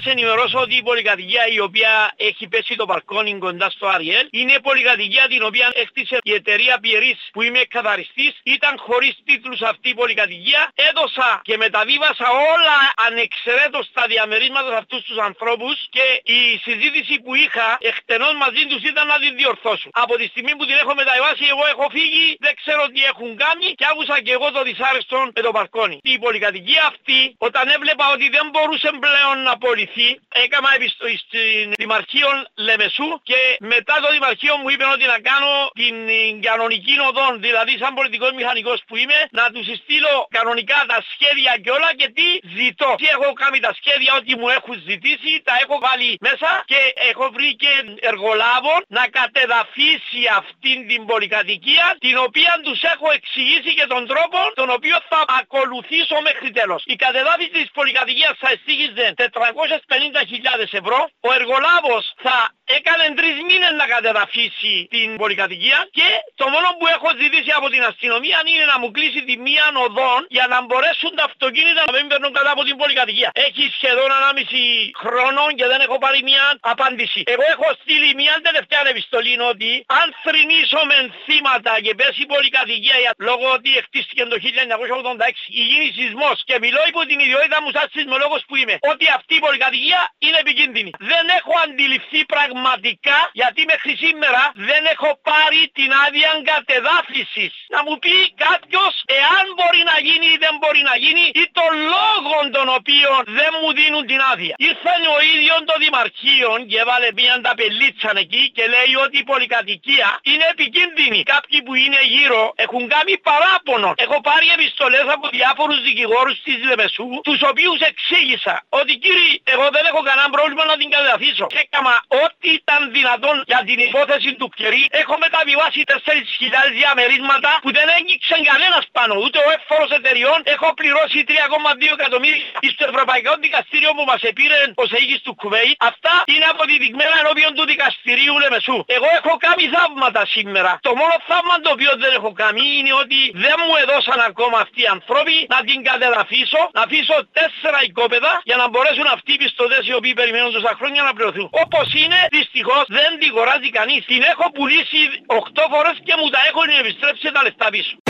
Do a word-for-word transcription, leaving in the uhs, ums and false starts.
ενημερώσω ότι η πολυκατοικία η οποία έχει πέσει το μπαλκόνι κοντά στο Αριέλ είναι πολυκατοικία την οποία έκτισε η εταιρεία Πιερίς που είμαι καθαριστής. Ήταν χωρίς τίτλους αυτή η πολυκατοικία. Έδωσα και μεταβίβασα όλα ανεξαιρέτως τα διαμερίσματα σε αυτούς τους ανθρώπους και η συζήτηση που είχα εκτενώς μαζί τους ήταν να την διορθώσουν. Από τη στιγμή που την έχω μεταβιβάσει, εγώ έχω φύγει, δεν ξέρω τι έχουν κάνει και άκουσα και εγώ το δυσάρεστο με το μπαλκόνι. Η πολυκατοικία αυτή, όταν έβλεπα ότι δεν μπορούσε πλέον να πωληθεί, έκανα επιστολή στην Δημαρχείο Λεμεσού και μετά το Δημαρχείο μου είπε ότι να κάνω την κανονική οδόν, δηλαδή σαν πολιτικός μηχανικός που είμαι, να τους στείλω κανονικά τα σχέδια και όλα και τι ζητώ. Τι έχω κάνει τα σχέδια, ό,τι μου έχουν ζητήσει, τα έχω βάλει μέσα και έχω βρει και εργολάβων να κατεδαφίσει αυτήν την πολυκατοικία, την οποία τους έχω εξηγήσει και τον τρόπο τον οποίο θα ακολουθήσω μέχρι τέλος. Η κατεδάφιση της πολυκατοικίας θα εστίγιζε τετρακόσιες πενήντα χιλιάδες ευρώ. Ο εργολάβος θα έκανε τρεις μήνες να κατεδαφίσει την πολυκατοικία και το μόνο που έχω ζητήσει από την αστυνομία είναι να μου κλείσει τη μία οδόν για να μπορέσουν τα αυτοκίνητα να μην παίρνουν κατά από την πολυκατοικία. Έχει σχεδόν ενάμιση χρόνο και δεν έχω πάρει μια απάντηση. Εγώ έχω στείλει μια τελευταία επιστολή ότι αν θρηνήσουμε θύματα και πέσει η πολυκατοικία λόγω ότι χτίστηκε το χίλια εννιακόσια ογδόντα έξι ή γίνει σεισμός και μιλώ υπό την ιδιότητα μου σαν σεισμολόγος που είμαι, ότι αυτή η πολυκατοικία είναι επικίνδυνη. Δεν έχω αντιληφθεί πραγματικά γιατί μέχρι σήμερα δεν έχω πάρει την άδεια κατεδάφισης. Να μου πει κάποιος εάν μπορεί να γίνει ή δεν μπορεί να γίνει ή των λόγων των οποίων δεν μου δίνουν την άδεια. Ήρθαν ο ίδιος το Δημαρχείο και έβαλε μια ταπελίτσα εκεί και λέει ότι η πολυκατοικία είναι επικίνδυνη. Κάποιοι που είναι γύρω έχουν κάνει παράπονο. Έχω πάρει επιστολές από διάφορους δικηγόρους της Λεμεσού, τους οποίους εξήγησα ότι κύριοι, εγώ δεν έχω κανένα πρόβλημα να την κατεδαφίσω. Και έκανα ό,τι ήταν δυνατόν για την υπόθεση του Πιερί. Έχω μεταβιβάσει τέσσερις χιλιάδες διαμερίσματα που δεν έγκυξε κανένας πάνω, ούτε ο εφόρος εταιριών. Έχω πληρώσει τρία κόμμα δύο εκατομμύρια στο Ευρωπαϊκό Δικαστήριο που μας επήρε ο Σεΐγης του Κουβέι. Αυτά είναι αποδεδειγμένα ενώπιον του Δικαστηρίου Λεμεσού. Εγώ έχω κάνει θαύματα σήμερα. Το μόνο θαύμα το οποίο δεν έχω κάνει είναι ότι δεν μου έδωσαν ακόμα αυτοί οι άνθρωποι να την κατεδαφίσω, να αφήσω τέσσερα οικόπεδα για να μπορέσουν αυτοί οι πιστωτές οι οποίοι περιμένουν τόσα χρόνια να πληρωθούν. Όπως είναι, δυστυχώς δεν την κοράζει κανείς. Την έχω πουλήσει οκτώ φορές και μου τα έχουν επιστρέψει τα λεφτά πίσω.